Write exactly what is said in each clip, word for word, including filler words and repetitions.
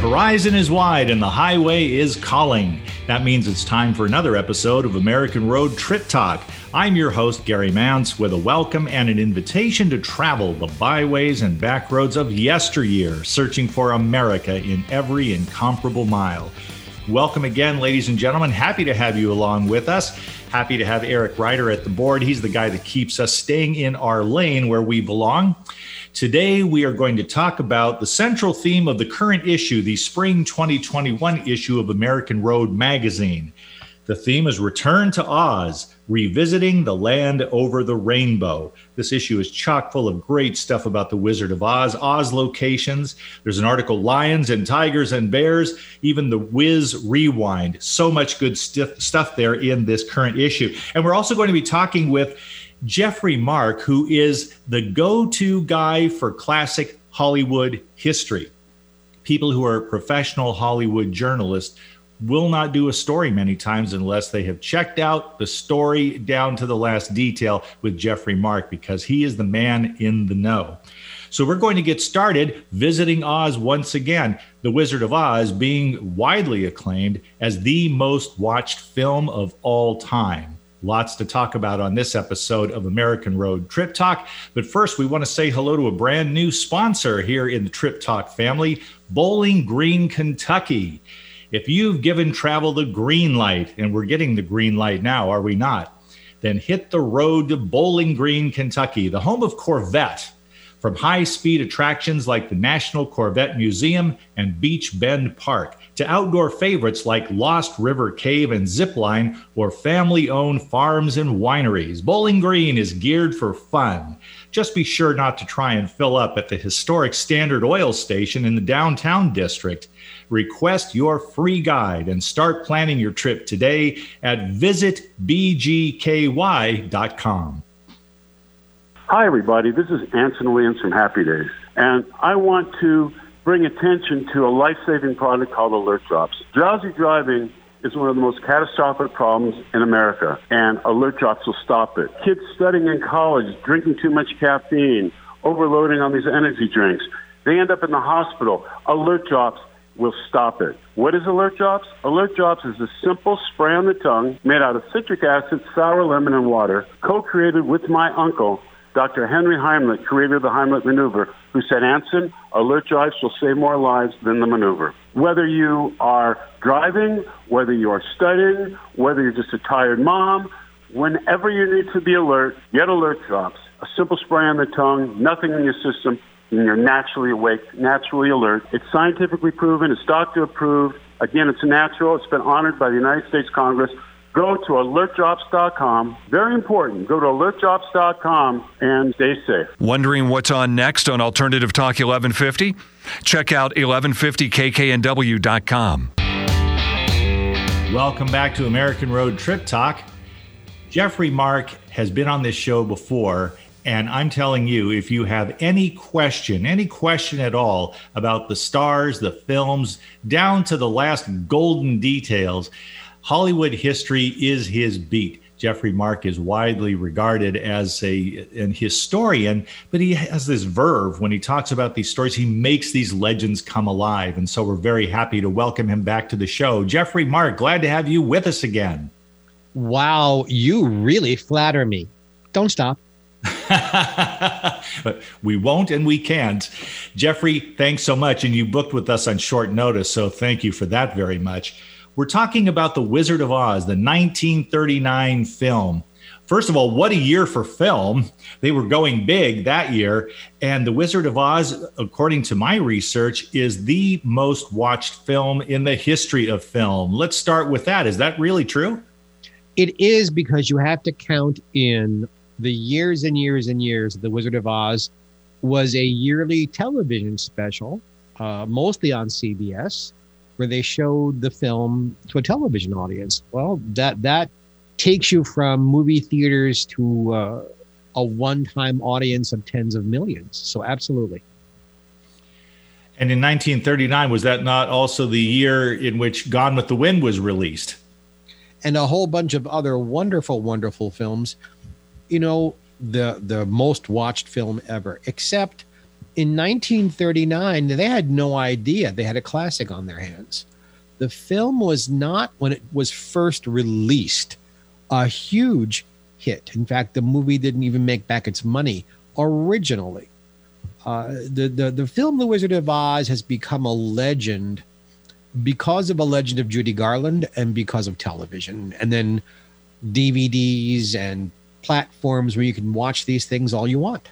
horizon is wide and the highway is calling. That means it's time for another episode of American Road Trip Talk. I'm your host, Gary Mance, with a welcome and an invitation to travel the byways and back roads of yesteryear, searching for America in every incomparable mile. Welcome again, ladies and gentlemen. Happy to have you along with us. Happy to have Eric Ryder at the board. He's the guy that keeps us staying in our lane where we belong. Today, we are going to talk about the central theme of the current issue, the spring twenty twenty-one issue of American Road Magazine. The theme is Return to Oz, Revisiting the Land Over the Rainbow. This issue is chock full of great stuff about the Wizard of Oz, Oz locations. There's an article, Lions and Tigers and Bears, even the Wiz Rewind. So much good st- stuff there in this current issue. And we're also going to be talking with Jeffrey Mark, who is the go-to guy for classic Hollywood history. People who are professional Hollywood journalists will not do a story many times unless they have checked out the story down to the last detail with Jeffrey Mark, because he is the man in the know. So we're going to get started visiting Oz once again, The Wizard of Oz being widely acclaimed as the most watched film of all time. Lots to talk about on this episode of American Road Trip Talk. But first, we want to say hello to a brand new sponsor here in the Trip Talk family, Bowling Green, Kentucky. If you've given travel the green light, and we're getting the green light now, are we not? Then hit the road to Bowling Green, Kentucky, the home of Corvette. From high-speed attractions like the National Corvette Museum and Beach Bend Park, to outdoor favorites like Lost River Cave and Zipline, or family-owned farms and wineries, Bowling Green is geared for fun. Just be sure not to try and fill up at the historic Standard Oil Station in the downtown district. Request your free guide and start planning your trip today at visit b g k y dot com. Hi, everybody. This is Anson Williams from Happy Days, and I want to bring attention to a life-saving product called Alert Drops. Drowsy driving is one of the most catastrophic problems in America, and Alert Drops will stop it. Kids studying in college, drinking too much caffeine, overloading on these energy drinks, they end up in the hospital. Alert Drops will stop it. What is Alert Drops? Alert Drops is a simple spray on the tongue made out of citric acid, sour lemon, and water, co-created with my uncle, Doctor Henry Heimlich, creator of the Heimlich maneuver, who said, Anson, Alert Drops will save more lives than the maneuver. Whether you are driving, whether you are studying, whether you're just a tired mom, whenever you need to be alert, get Alert Drops. A simple spray on the tongue, nothing in your system, and you're naturally awake, naturally alert. It's scientifically proven, it's doctor approved. Again, it's natural. It's been honored by the United States Congress. Go to alert drops dot com. Very important. Go to alert drops dot com and stay safe. Wondering what's on next on Alternative Talk eleven fifty? Check out eleven fifty k k n w dot com. Welcome back to American Road Trip Talk. Jeffrey Mark has been on this show before, and I'm telling you, if you have any question, any question at all about the stars, the films, down to the last golden details, Hollywood history is his beat. Jeffrey Mark is widely regarded as a an historian, but he has this verve when he talks about these stories. He makes these legends come alive. And so we're very happy to welcome him back to the show. Jeffrey Mark, glad to have you with us again. Wow, you really flatter me. Don't stop. But we won't and we can't. Jeffrey, thanks so much. And you booked with us on short notice, so thank you for that very much. We're talking about The Wizard of Oz, the nineteen thirty-nine film. First of all, what a year for film. They were going big that year. And The Wizard of Oz, according to my research, is the most watched film in the history of film. Let's start with that. Is that really true? It is, because you have to count in the years and years and years. The Wizard of Oz was a yearly television special, uh, mostly on C B S, where they showed the film to a television audience. Well, that that takes you from movie theaters to uh, a one-time audience of tens of millions. So absolutely. And in nineteen thirty-nine, was that not also the year in which Gone with the Wind was released? And a whole bunch of other wonderful, wonderful films. You know, the the most watched film ever, except in nineteen thirty-nine, they had no idea they had a classic on their hands. The film was not, when it was first released, a huge hit. In fact, the movie didn't even make back its money originally. Uh, the, the, the film The Wizard of Oz has become a legend because of a legend of Judy Garland and because of television. And then D V Ds and platforms where you can watch these things all you want.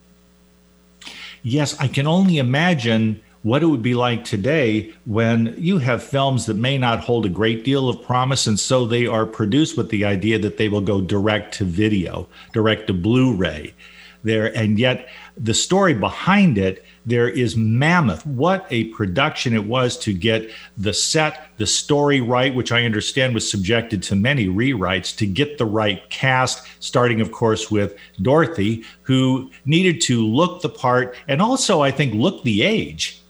Yes, I can only imagine what it would be like today when you have films that may not hold a great deal of promise, and so they are produced with the idea that they will go direct to video, direct to Blu-ray. There, and yet the story behind it, there is mammoth. What a production it was to get the set, the story right, which I understand was subjected to many rewrites, to get the right cast, starting, of course, with Dorothy, who needed to look the part and also, I think, look the age.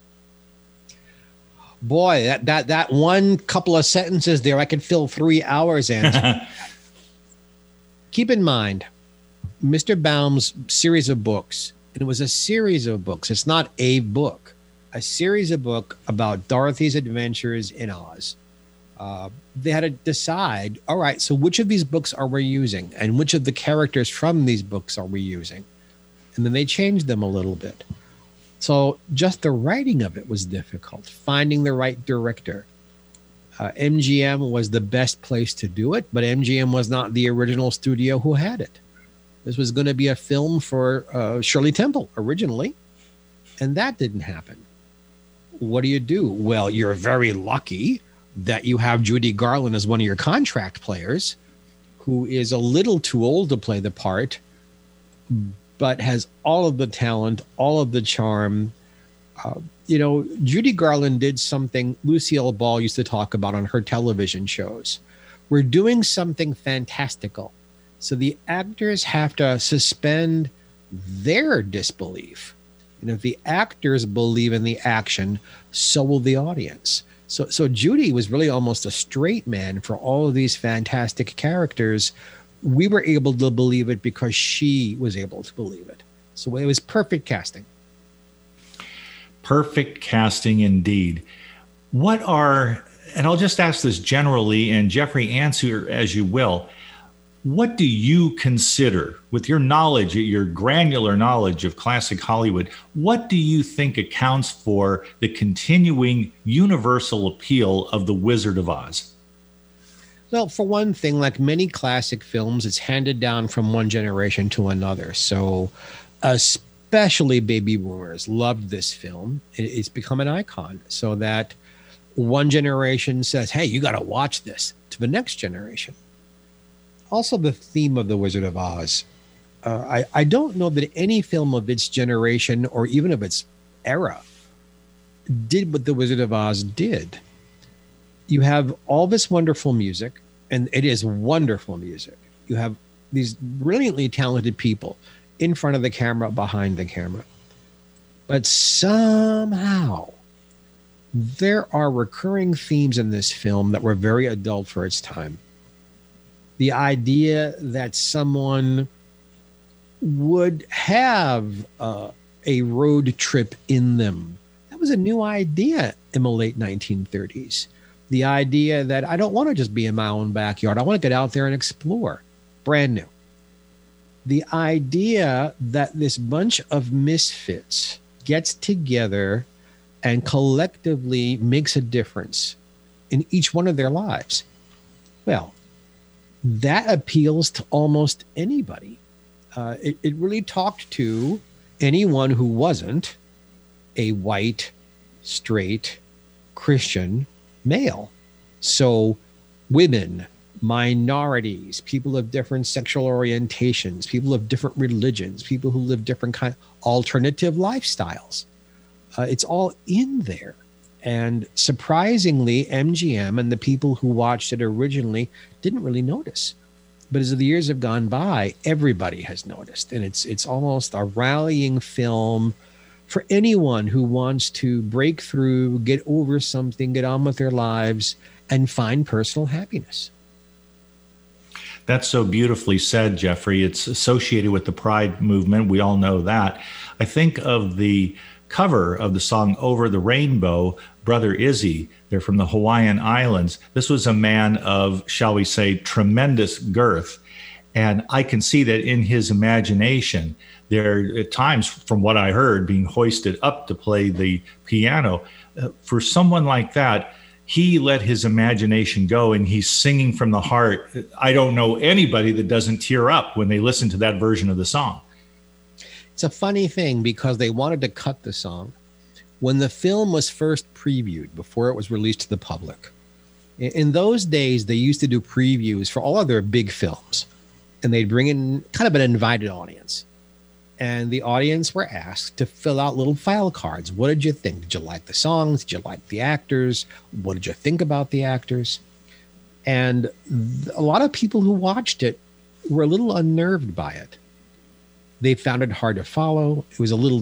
Boy, that that that one couple of sentences there, I could fill three hours in. Keep in mind, Mister Baum's series of books, and it was a series of books. It's not a book, a series of book about Dorothy's adventures in Oz. Uh, they had to decide, all right, so which of these books are we using, and which of the characters from these books are we using? And then they changed them a little bit. So just the writing of it was difficult, finding the right director. Uh, M G M was the best place to do it, but M G M was not the original studio who had it. This was going to be a film for uh, Shirley Temple originally, and that didn't happen. What do you do? Well, you're very lucky that you have Judy Garland as one of your contract players, who is a little too old to play the part, but has all of the talent, all of the charm. Uh, you know, Judy Garland did something Lucille Ball used to talk about on her television shows. We're doing something fantastical. So the actors have to suspend their disbelief. And if the actors believe in the action, so will the audience. So, so Judy was really almost a straight man for all of these fantastic characters. We were able to believe it because she was able to believe it. So it was perfect casting. Perfect casting indeed. What are, and I'll just ask this generally, and Jeffrey, answer as you will, what do you consider, with your knowledge, your granular knowledge of classic Hollywood, what do you think accounts for the continuing universal appeal of The Wizard of Oz? Well, for one thing, like many classic films, it's handed down from one generation to another. So especially baby boomers loved this film. It's become an icon, so that one generation says, hey, you got to watch this, to the next generation. Also, the theme of The Wizard of Oz. Uh, I, I don't know that any film of its generation or even of its era did what The Wizard of Oz did. You have all this wonderful music, and it is wonderful music. You have these brilliantly talented people in front of the camera, behind the camera. But somehow there are recurring themes in this film that were very adult for its time. The idea that someone would have uh, a road trip in them. That was a new idea in the late nineteen thirties. The idea that I don't want to just be in my own backyard. I want to get out there and explore. Brand new. The idea that this bunch of misfits gets together and collectively makes a difference in each one of their lives. Well, that appeals to almost anybody. Uh, it, it really talked to anyone who wasn't a white, straight, Christian male. So women, minorities, people of different sexual orientations, people of different religions, people who live different kind alternative lifestyles. Uh, it's all in there. And surprisingly, M G M and the people who watched it originally didn't really notice. But as the years have gone by, everybody has noticed. And it's it's almost a rallying film for anyone who wants to break through, get over something, get on with their lives, and find personal happiness. That's so beautifully said, Jeffrey. It's associated with the Pride movement. We all know that. I think of the cover of the song Over the Rainbow, Brother Izzy. They're from the Hawaiian Islands. This was a man of, shall we say, tremendous girth. And I can see that in his imagination, there at times, from what I heard, being hoisted up to play the piano. Uh, for someone like that, he let his imagination go and he's singing from the heart. I don't know anybody that doesn't tear up when they listen to that version of the song. It's a funny thing because they wanted to cut the song. When the film was first previewed, before it was released to the public, in those days, they used to do previews for all of their big films. And they'd bring in kind of an invited audience. And the audience were asked to fill out little file cards. What did you think? Did you like the songs? Did you like the actors? What did you think about the actors? And a lot of people who watched it were a little unnerved by it. They found it hard to follow. It was a little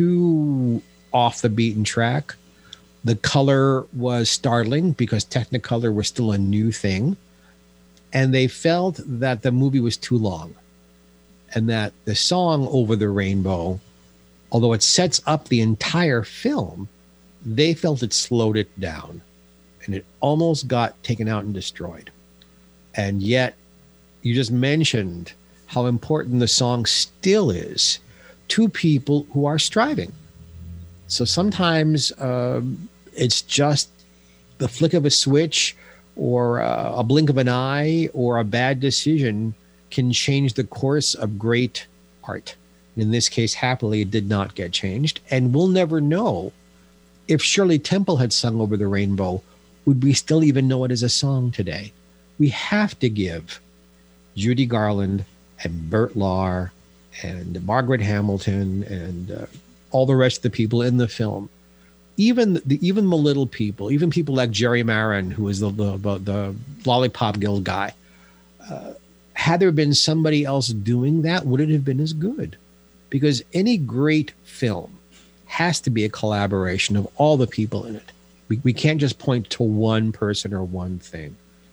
too off the beaten track. The color was startling because Technicolor was still a new thing. And they felt that the movie was too long. And that the song Over the Rainbow, although it sets up the entire film, they felt it slowed it down. And it almost got taken out and destroyed. And yet, you just mentioned how important the song still is to people who are striving. So sometimes um, it's just the flick of a switch or uh, a blink of an eye or a bad decision can change the course of great art. In this case, happily, it did not get changed. And we'll never know if Shirley Temple had sung Over the Rainbow, would we still even know it as a song today? We have to give Judy Garland and Bert Lahr and Margaret Hamilton and uh, all the rest of the people in the film, even the even the little people, even people like Jerry Marin, who is the the, the Lollipop Guild guy, uh, had there been somebody else doing that, would it have been as good? Because any great film has to be a collaboration of all the people in it. We we can't just point to one person or one thing.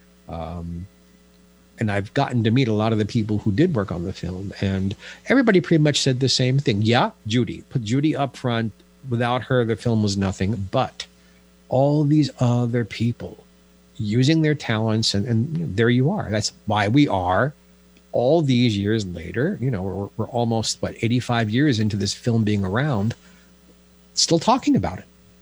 Um, and I've gotten to meet a lot of the people who did work on the film, and everybody pretty much said the same thing. Yeah, Judy. Put Judy up front. Without her, the film was nothing. But all these other people using their talents, and, and you know, there you are. That's why we are, all these years later, you know, we're, we're almost, what, eighty-five years into this film being around, still talking about it.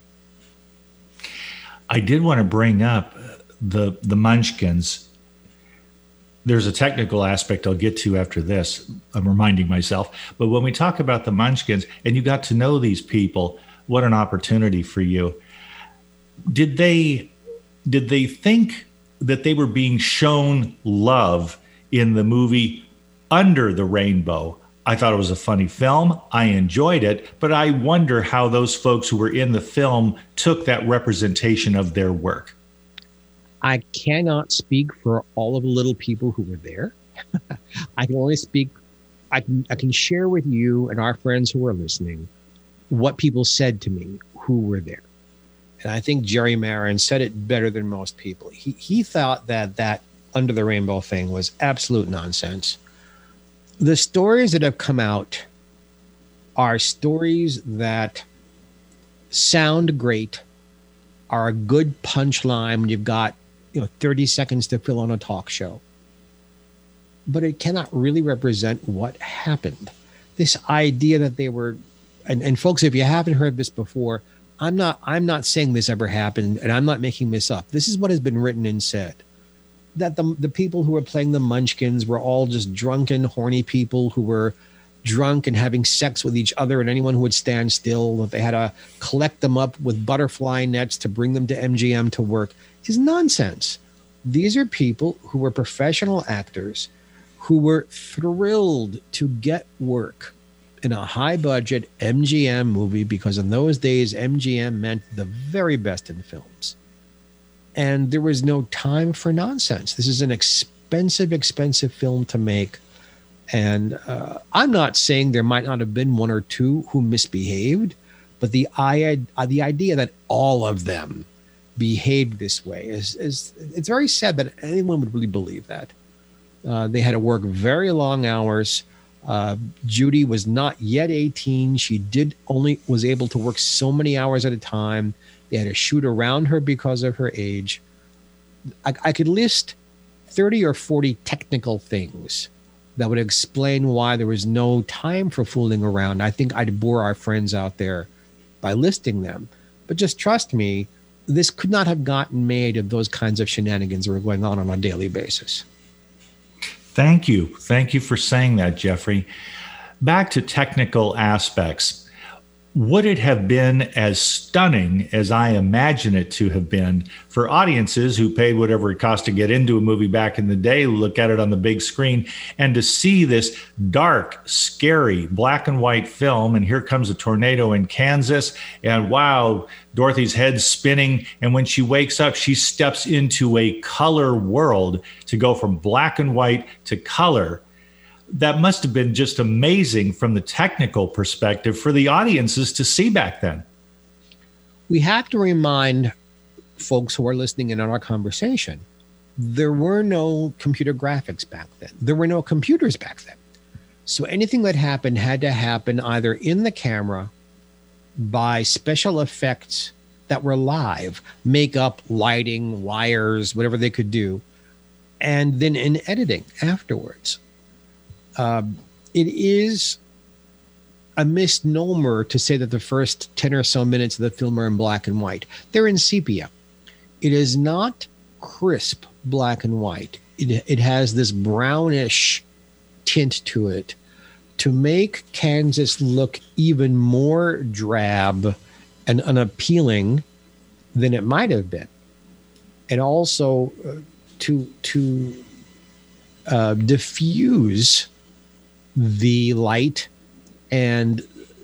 I did want to bring up the the Munchkins. There's a technical aspect I'll get to after this. I'm reminding myself. But when we talk about the Munchkins, and you got to know these people, what an opportunity for you. Did they did they think that they were being shown love in the movie Under the Rainbow? I thought it was a funny film. I enjoyed it, but I wonder how those folks who were in the film took that representation of their work. I cannot speak for all of the little people who were there. I can only speak, I can I can share with you and our friends who are listening what people said to me who were there. And I think Jerry Marin said it better than most people. He he thought that that Under the Rainbow thing was absolute nonsense. The stories that have come out are stories that sound great, are a good punchline when you've got, you know, thirty seconds to fill on a talk show. But it cannot really represent what happened. This idea that they were, and, and folks, if you haven't heard this before, I'm not I'm not saying this ever happened, and I'm not making this up. This is what has been written and said. That the the people who were playing the Munchkins were all just drunken, horny people who were drunk and having sex with each other and anyone who would stand still, that they had to collect them up with butterfly nets to bring them to M G M to work. Is nonsense. These are people who were professional actors who were thrilled to get work in a high budget M G M movie, because in those days, M G M meant the very best in films. And there was no time for nonsense. This is an expensive, expensive film to make. And uh, I'm not saying there might not have been one or two who misbehaved, but the, I, the idea that all of them behaved this way is, is it's very sad that anyone would really believe that. Uh, they had to work very long hours. Uh, Judy was not yet eighteen. She did only was able to work so many hours at a time. They had to shoot around her because of her age. I, I could list thirty or forty technical things that would explain why there was no time for fooling around. I think I'd bore our friends out there by listing them. But just trust me, this could not have gotten made if those kinds of shenanigans were going on on a daily basis. Thank you. Thank you for saying that, Jeffrey. Back to technical aspects. Would it have been as stunning as I imagine it to have been for audiences who paid whatever it cost to get into a movie back in the day, look at it on the big screen, and to see this dark, scary black and white film, and here comes a tornado in Kansas, and wow, Dorothy's head's spinning, and when she wakes up, she steps into a color world to go from black and white to color. That must have been just amazing from the technical perspective for the audiences to see back then. We have to remind folks who are listening in on our conversation, there were no computer graphics back then. There were no computers back then. So anything that happened had to happen either in the camera by special effects that were live, makeup, lighting, wires, whatever they could do, and then in editing afterwards. Um, it is a misnomer to say that the first ten or so minutes of the film are in black and white. They're in sepia. It is not crisp black and white. It, it has this brownish tint to it to make Kansas look even more drab and unappealing than it might have been. And also uh, to, to uh, diffuse the light and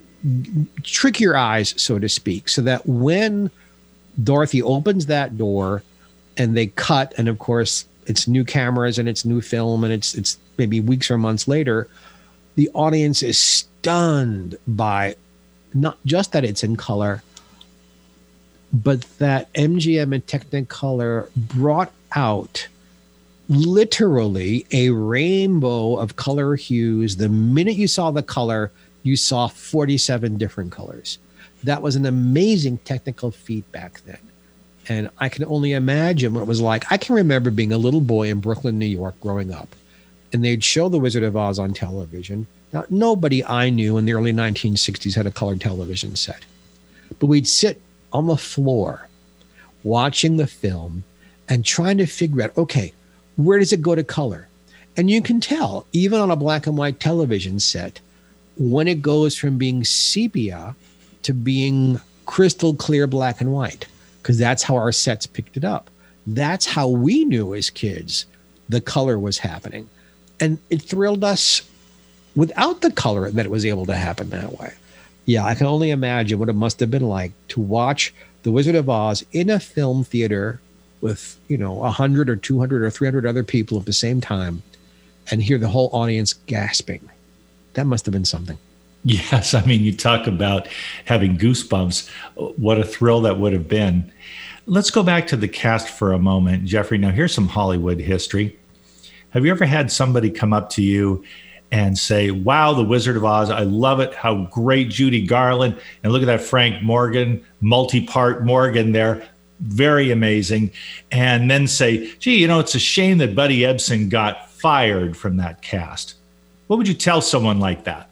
trick your eyes, so to speak, so that when Dorothy opens that door and they cut, and of course it's new cameras and it's new film and it's it's maybe weeks or months later, the audience is stunned by not just that it's in color, but that M G M and Technicolor brought out literally a rainbow of color hues. The minute you saw the color, you saw forty-seven different colors. That was an amazing technical feat back then. And I can only imagine what it was like. I can remember being a little boy in Brooklyn, New York, growing up, and they'd show The Wizard of Oz on television. Now, nobody I knew in the early nineteen sixties had a color television set. But we'd sit on the floor watching the film and trying to figure out, okay, where does it go to color? And you can tell, even on a black and white television set, when it goes from being sepia to being crystal clear black and white, because that's how our sets picked it up. That's how we knew as kids the color was happening. And it thrilled us without the color that it was able to happen that way. Yeah, I can only imagine what it must have been like to watch The Wizard of Oz in a film theater with, you know, one hundred or two hundred or three hundred other people at the same time and hear the whole audience gasping. That must have been something. Yes, I mean, you talk about having goosebumps. What a thrill that would have been. Let's go back to the cast for a moment, Jeffrey. Now, here's some Hollywood history. Have you ever had somebody come up to you and say, wow, The Wizard of Oz, I love it. How great Judy Garland. And look at that Frank Morgan, multi-part Morgan there. Very amazing. And then say, gee, you know, it's a shame that Buddy Ebsen got fired from that cast. What would you tell someone like that?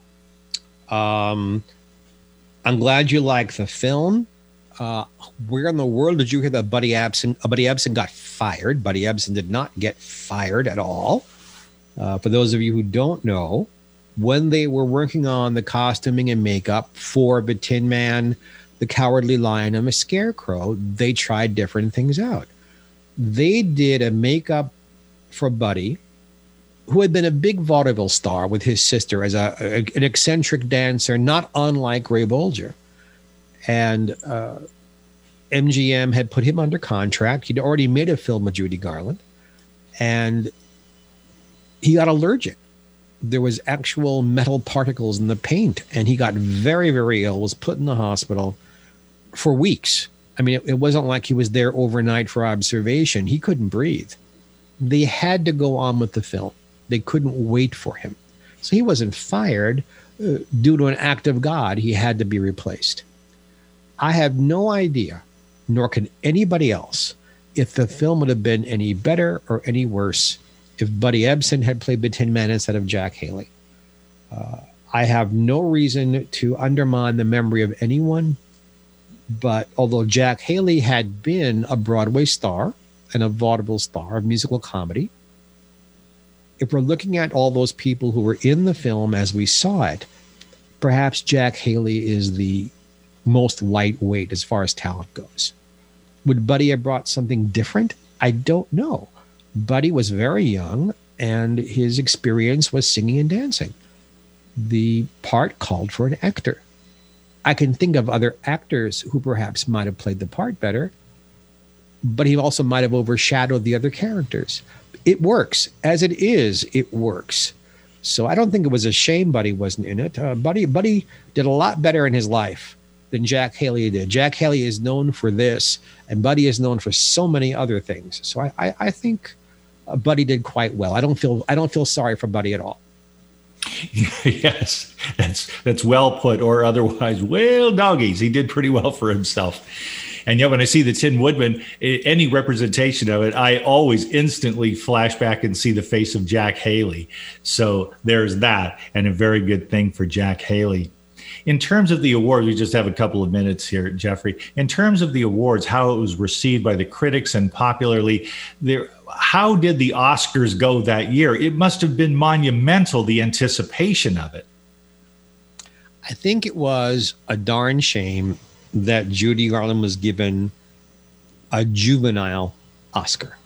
Um, I'm glad you like the film. Uh, where in the world did you hear that Buddy Ebsen, uh, Buddy Ebsen got fired? Buddy Ebsen did not get fired at all. Uh, for those of you who don't know, when they were working on the costuming and makeup for the Tin Man, the Cowardly Lion, and the Scarecrow, they tried different things out. They did a makeup for Buddy, who had been a big vaudeville star with his sister as a, a an eccentric dancer, not unlike Ray Bolger. And uh, M G M had put him under contract. He'd already made a film with Judy Garland, and he got allergic. There was actual metal particles in the paint, and he got very, very ill, was put in the hospital for weeks. I mean, it, it wasn't like he was there overnight for observation. He couldn't breathe. They had to go on with the film. They couldn't wait for him. So he wasn't fired. Uh, due to an act of God, he had to be replaced. I have no idea, nor can anybody else, if the film would have been any better or any worse if Buddy Ebsen had played the Tin Man instead of Jack Haley. Uh, I have no reason to undermine the memory of anyone, but although Jack Haley had been a Broadway star and a vaudeville star of musical comedy, if we're looking at all those people who were in the film as we saw it, perhaps Jack Haley is the most lightweight as far as talent goes. Would Buddy have brought something different? I don't know. Buddy was very young, and his experience was singing and dancing. The part called for an actor. I can think of other actors who perhaps might have played the part better, but he also might have overshadowed the other characters. It works. As it is, it works. So I don't think it was a shame Buddy wasn't in it. Uh, Buddy, Buddy did a lot better in his life than Jack Haley did. Jack Haley is known for this, and Buddy is known for so many other things. So I, I, I think uh, Buddy did quite well. I don't feel I don't feel sorry for Buddy at all. Yes, that's that's well put, or otherwise, well, doggies, he did pretty well for himself. And yet when I see the Tin Woodman, any representation of it, I always instantly flash back and see the face of Jack Haley. So there's that, and a very good thing for Jack Haley. In terms of the awards, we just have a couple of minutes here, Jeffrey. In terms of the awards, how it was received by the critics and popularly, there, how did the Oscars go that year? It must have been monumental, the anticipation of it. I think it was a darn shame that Judy Garland was given a juvenile Oscar.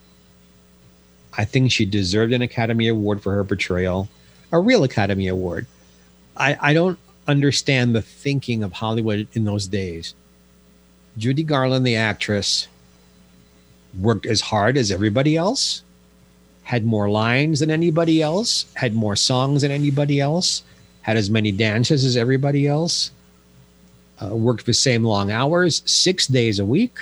I think she deserved an Academy Award for her portrayal, a real Academy Award. I, I don't understand the thinking of Hollywood in those days. Judy Garland, the actress, worked as hard as everybody else, had more lines than anybody else, had more songs than anybody else, had as many dances as everybody else, uh, worked the same long hours, six days a week.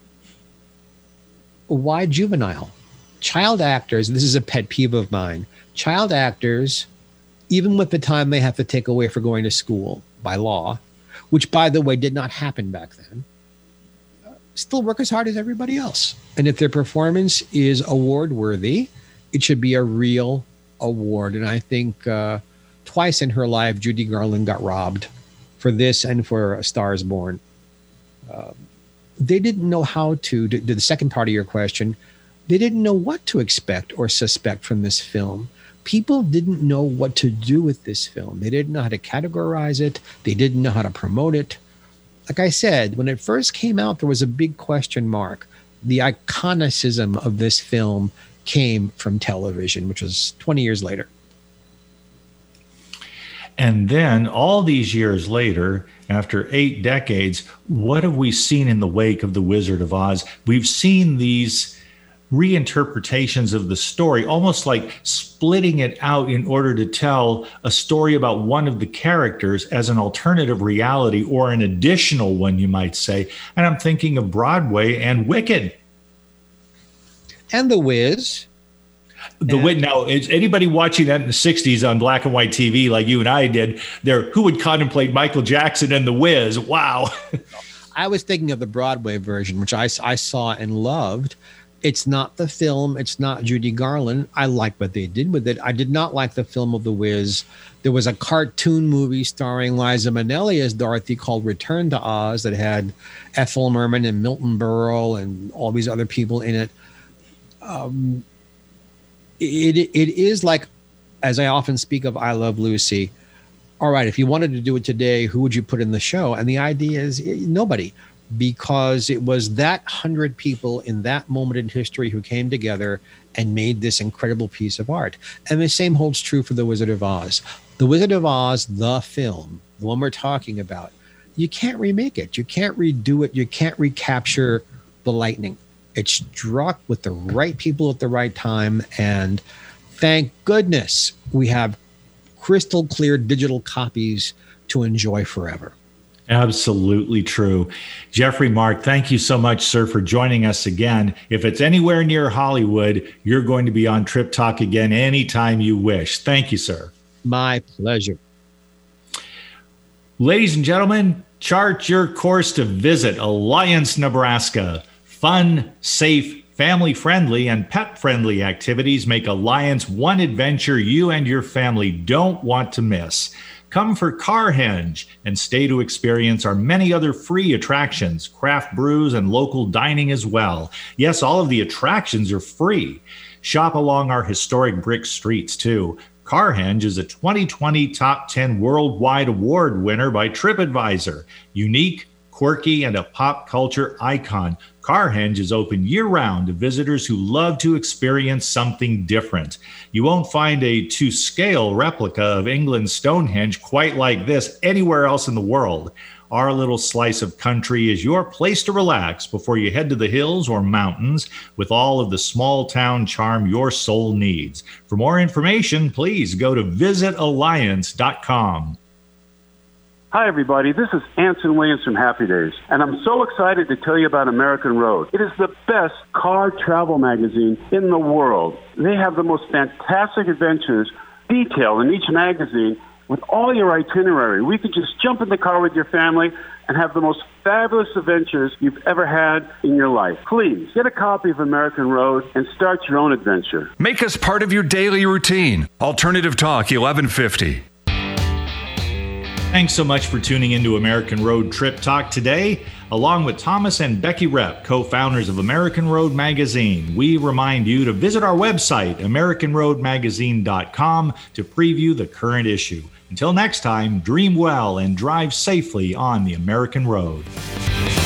Why juvenile? Child actors, this is a pet peeve of mine, child actors, even with the time they have to take away for going to school by law, which, by the way, did not happen back then, still work as hard as everybody else. And if their performance is award-worthy, it should be a real award. And I think uh, twice in her life, Judy Garland got robbed for this and for A Star is Born. Uh, they didn't know how to, to, to the second part of your question, they didn't know what to expect or suspect from this film. People didn't know what to do with this film. They didn't know how to categorize it. They didn't know how to promote it. Like I said, when it first came out, there was a big question mark. The iconicism of this film came from television, which was twenty years later. And then all these years later, after eight decades, what have we seen in the wake of The Wizard of Oz? We've seen these reinterpretations of the story, almost like splitting it out in order to tell a story about one of the characters as an alternative reality, or an additional one, you might say. And I'm thinking of Broadway and Wicked. And The Wiz. The Wiz. Now, is anybody watching that in the sixties on black and white T V like you and I did, there, who would contemplate Michael Jackson and The Wiz? Wow. I was thinking of the Broadway version, which I, I saw and loved. It's not the film. It's not Judy Garland. I like what they did with it. I did not like the film of The Wiz. There was a cartoon movie starring Liza Minnelli as Dorothy called Return to Oz that had Ethel Merman and Milton Berle and all these other people in it. Um, it it is like, as I often speak of I Love Lucy, all right, if you wanted to do it today, who would you put in the show? And the idea is nobody. Because it was that hundred people in that moment in history who came together and made this incredible piece of art. And the same holds true for The Wizard of Oz. The Wizard of Oz, the film, the one we're talking about, you can't remake it. You can't redo it. You can't recapture the lightning. It's struck with the right people at the right time. And thank goodness we have crystal clear digital copies to enjoy forever. Absolutely true. Jeffrey Mark, thank you so much, sir, for joining us again. If it's anywhere near Hollywood, you're going to be on Trip Talk again anytime you wish. Thank you, sir. My pleasure. Ladies and gentlemen, chart your course to visit Alliance, Nebraska. Fun, safe, family-friendly, and pet-friendly activities make Alliance one adventure you and your family don't want to miss. Come for Carhenge and stay to experience our many other free attractions, craft brews, and local dining as well. Yes, all of the attractions are free. Shop along our historic brick streets, too. Carhenge is a twenty twenty Top ten Worldwide Award winner by TripAdvisor. Unique, quirky, and a pop culture icon, Carhenge is open year-round to visitors who love to experience something different. You won't find a to-scale replica of England's Stonehenge quite like this anywhere else in the world. Our little slice of country is your place to relax before you head to the hills or mountains with all of the small-town charm your soul needs. For more information, please go to visit alliance dot com. Hi, everybody. This is Anson Williams from Happy Days, and I'm so excited to tell you about American Road. It is the best car travel magazine in the world. They have the most fantastic adventures detailed in each magazine with all your itinerary. We could just jump in the car with your family and have the most fabulous adventures you've ever had in your life. Please get a copy of American Road and start your own adventure. Make us part of your daily routine. Alternative Talk eleven fifty. Thanks so much for tuning into American Road Trip Talk today. Along with Thomas and Becky Rep, co-founders of American Road Magazine, we remind you to visit our website, american road magazine dot com, to preview the current issue. Until next time, dream well and drive safely on the American Road.